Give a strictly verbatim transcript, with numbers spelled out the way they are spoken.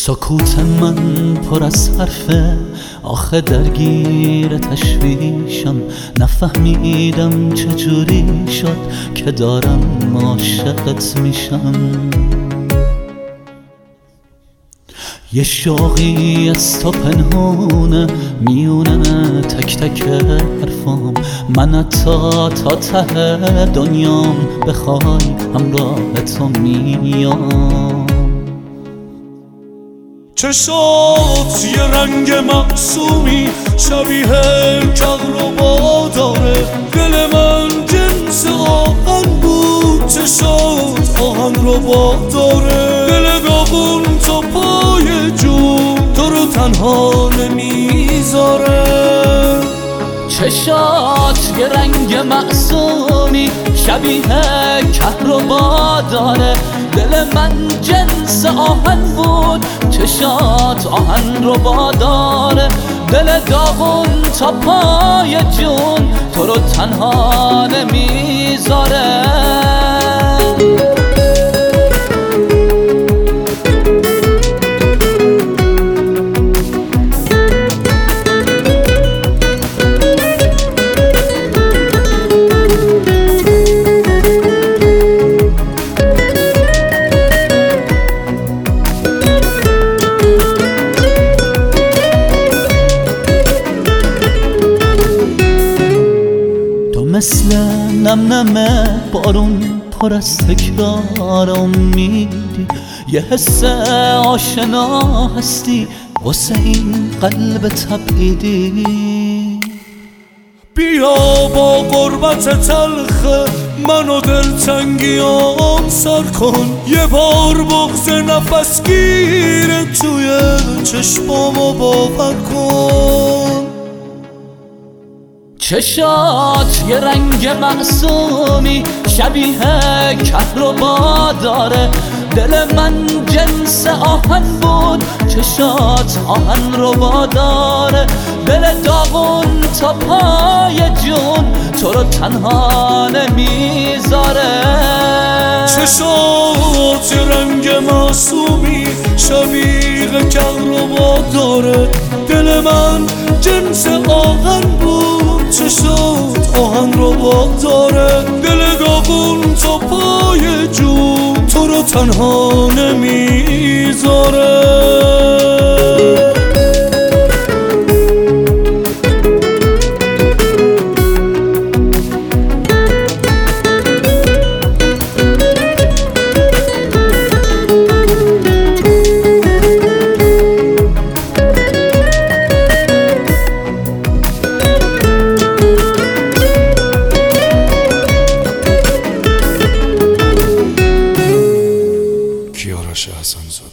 سکوت من پر از حرفه، آخه درگیر تشویشم، نفهمیدم چجوری شد که دارم عاشقت میشم. یه شوقی از تو پنهونه میونه تک تک حرفام، من حتی تا ته دنیام بخوای همراه تو میام. چشات یه رنگ معصومی شبیه کهربا داره، دل من جنس آهن بود، چشات آهن ربا داره، دل داغون تا پای جون تو رو تنها نمیذاره. چشات یه رنگ معصومی شبیه کهربا داره، دل من جنس آهن بود، چشات آهن ربا داره، دل داغون تا پای جون تو رو تنها نمیذاره. مثل نم نم بارون پر از تکرار امیدی، یه حس آشنا هستی واسه این قلب تبعیدی. بیا با قربت تلخ منو دلتنگیام سر کن، یه بار بغض نفس گیره توی چشمامو باور کن. چشات یه رنگ معصومی شبیه کهربا داره، دل من جنس آهن بود، چشات آهن ربا داره، دل داغون تا پای جون تو رو تنها نمیذاره. چشات یه رنگ معصومی شبیه کهربا داره، دل من جنس آهن بود، چشات آهن ربا داره، دل داغون تا پای جون تو رو تنها نمیذاره. کیارش حسن زاده.